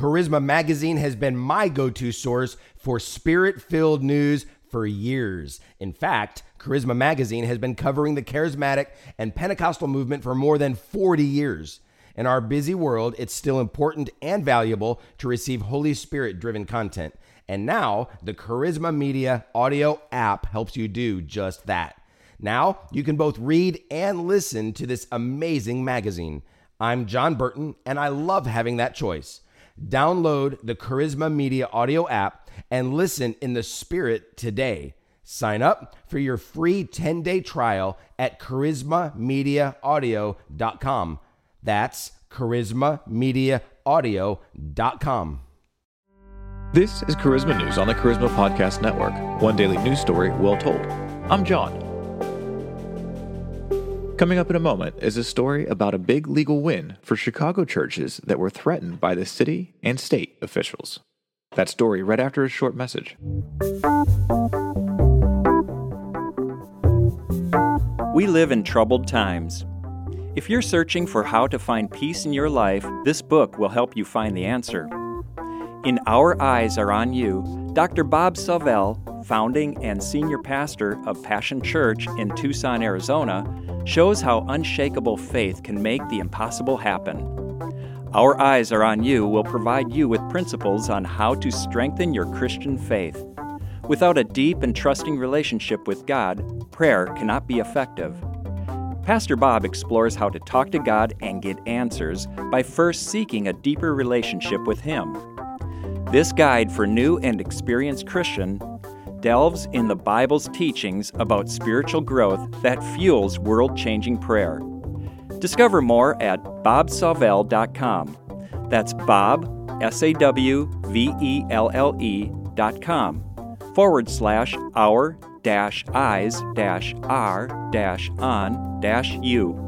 Charisma Magazine has been my go-to source for spirit-filled news for years. In fact, Charisma Magazine has been covering the charismatic and Pentecostal movement for more than 40 years. In our busy world, it's still important and valuable to receive Holy Spirit-driven content. And now, the Charisma Media audio app helps you do just that. Now, you can both read and listen to this amazing magazine. I'm John Burton, and I love having that choice. Download the Charisma Media audio app and listen in the Spirit today. Sign up for your free 10-day trial at charismamediaaudio.com. That's charismamediaaudio.com. This is Charisma News on the Charisma Podcast Network. One daily news story well told. I'm John. Coming up in a moment is a story about a big legal win for Chicago churches that were threatened by the city and state officials. That story right after a short message. We live in troubled times. If you're searching for how to find peace in your life, this book will help you find the answer. In Our Eyes Are on You, Dr. Bob Savell, founding and senior pastor of Passion Church in Tucson, Arizona, shows how unshakable faith can make the impossible happen. Our Eyes Are on You will provide you with principles on how to strengthen your Christian faith. Without a deep and trusting relationship with God, prayer cannot be effective. Pastor Bob explores how to talk to God and get answers by first seeking a deeper relationship with Him. This guide for new and experienced Christian delves in the Bible's teachings about spiritual growth that fuels world-changing prayer. Discover more at bobsavell.com. That's Bob, SAWVELLE.com/our-eyes-are-on-you.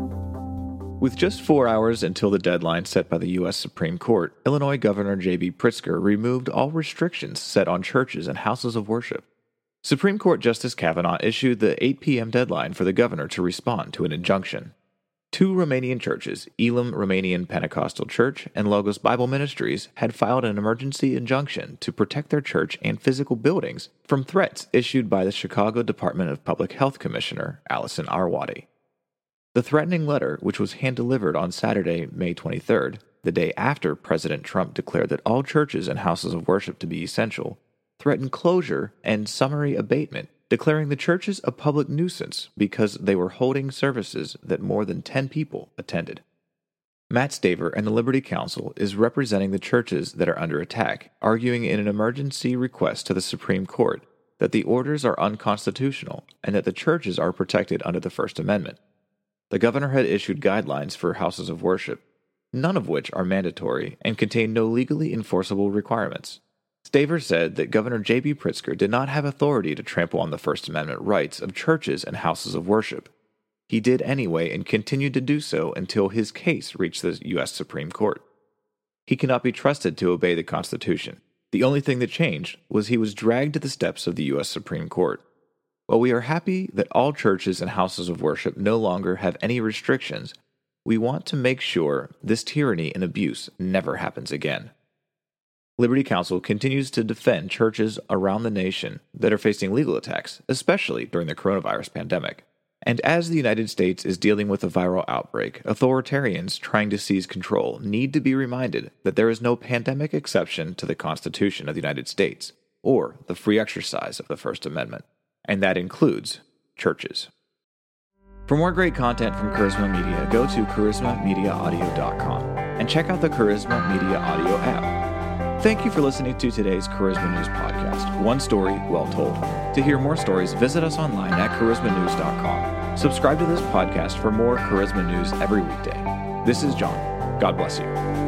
With just 4 hours until the deadline set by the U.S. Supreme Court, Illinois Governor J.B. Pritzker removed all restrictions set on churches and houses of worship. Supreme Court Justice Kavanaugh issued the 8 p.m. deadline for the governor to respond to an injunction. 2 Romanian churches, Elim Romanian Pentecostal Church and Logos Bible Ministries, had filed an emergency injunction to protect their church and physical buildings from threats issued by the Chicago Department of Public Health Commissioner Allison Arwady. The threatening letter, which was hand-delivered on Saturday, May 23rd, the day after President Trump declared that all churches and houses of worship to be essential, threatened closure and summary abatement, declaring the churches a public nuisance because they were holding services that more than 10 people attended. Matt Staver and the Liberty Counsel is representing the churches that are under attack, arguing in an emergency request to the Supreme Court that the orders are unconstitutional and that the churches are protected under the First Amendment. The governor had issued guidelines for houses of worship, none of which are mandatory and contain no legally enforceable requirements. Staver said that Governor J.B. Pritzker did not have authority to trample on the First Amendment rights of churches and houses of worship. He did anyway and continued to do so until his case reached the U.S. Supreme Court. He cannot be trusted to obey the Constitution. The only thing that changed was he was dragged to the steps of the U.S. Supreme Court. While we are happy that all churches and houses of worship no longer have any restrictions, we want to make sure this tyranny and abuse never happens again. Liberty Counsel continues to defend churches around the nation that are facing legal attacks, especially during the coronavirus pandemic. And as the United States is dealing with a viral outbreak, authoritarians trying to seize control need to be reminded that there is no pandemic exception to the Constitution of the United States or the free exercise of the First Amendment. And that includes churches. For more great content from Charisma Media, go to charismamediaaudio.com and check out the Charisma Media Audio app. Thank you for listening to today's Charisma News podcast, one story well told. To hear more stories, visit us online at charismanews.com. Subscribe to this podcast for more Charisma News every weekday. This is John. God bless you.